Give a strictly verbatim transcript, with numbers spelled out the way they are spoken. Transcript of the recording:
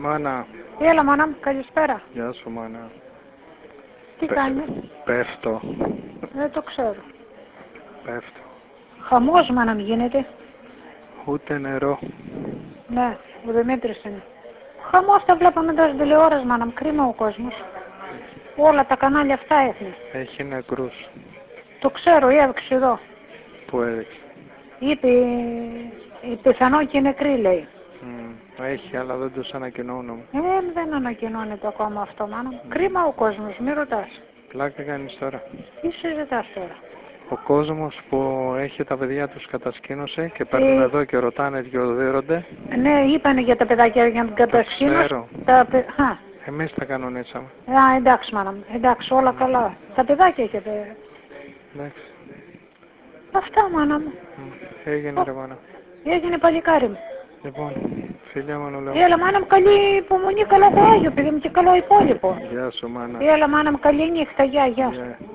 Μάνα. Έλα μάνα μου, καλησπέρα. Γεια σου μάνα. Τι Πε... κάνεις? Πέφτω. Δεν το ξέρω. Πέφτω. Χαμός μάνα μου γίνεται. Ούτε νερό. Ναι, ο Δημήτρης είναι. Χαμός τα βλέπαμε τώρα στην τηλεόραση μάνα μου, κρίμα ο κόσμος. Όλα τα κανάλια αυτά έχουν. Έχει νεκρούς. Το ξέρω, έδειξε εδώ. Πού έδειξε? Είπε, η πιθανό και νεκρή λέει. Mm, έχει, αλλά δεν τους ανακοινώνω. Ε, δεν ανακοινώνεται ακόμα αυτό μάνα μου. Mm. Κρίμα ο κόσμος, μη ρωτάς. Πλάκα κάνεις τώρα. Τι συζητάς τώρα? Ο κόσμος που έχει τα παιδιά τους κατασκήνωσε και παίρνουν ε... εδώ και ρωτάνε διοδίρονται. Ναι, είπανε για τα παιδάκια για την κατασκήνωση. Τα παι... Εμείς τα κανονίσαμε. Α, εντάξει μάνα μου, εντάξει, όλα mm. καλά. Τα παιδάκια έχετε. Εντάξει. Αυτά μάνα μου. Mm. Έγινε ρε μάνα. Έγινε παλικάρι μου. Λοιπόν, φιλιά μου λέω. Έλα μάνα μου, καλή υπομονή, καλό Άγιο παιδί μου και καλό υπόλοιπο. Γεια σου μάνα. Έλα μάνα μου, καλή νύχτα, γεια, γεια. Yeah.